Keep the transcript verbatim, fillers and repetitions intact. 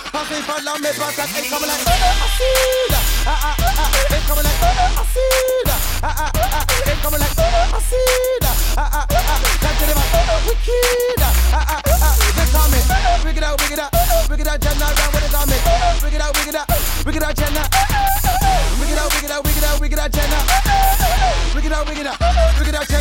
Passing for love, me pass that ain't coming like acid. Ah ah ah, ain't coming like acid. Ah ah ah, ain't coming like acid. Ah ah ah, can't get it back, wicked. Ah ah ah, they call me. Bring it out, bring it out, bring it out, Jenna. Round with the garment. Bring it out, bring it out, bring it out, Jenna. Bring it out, bring it out, bring it out, bring it out, Jenna. Bring it out, bring it out, bring it out, Jenna.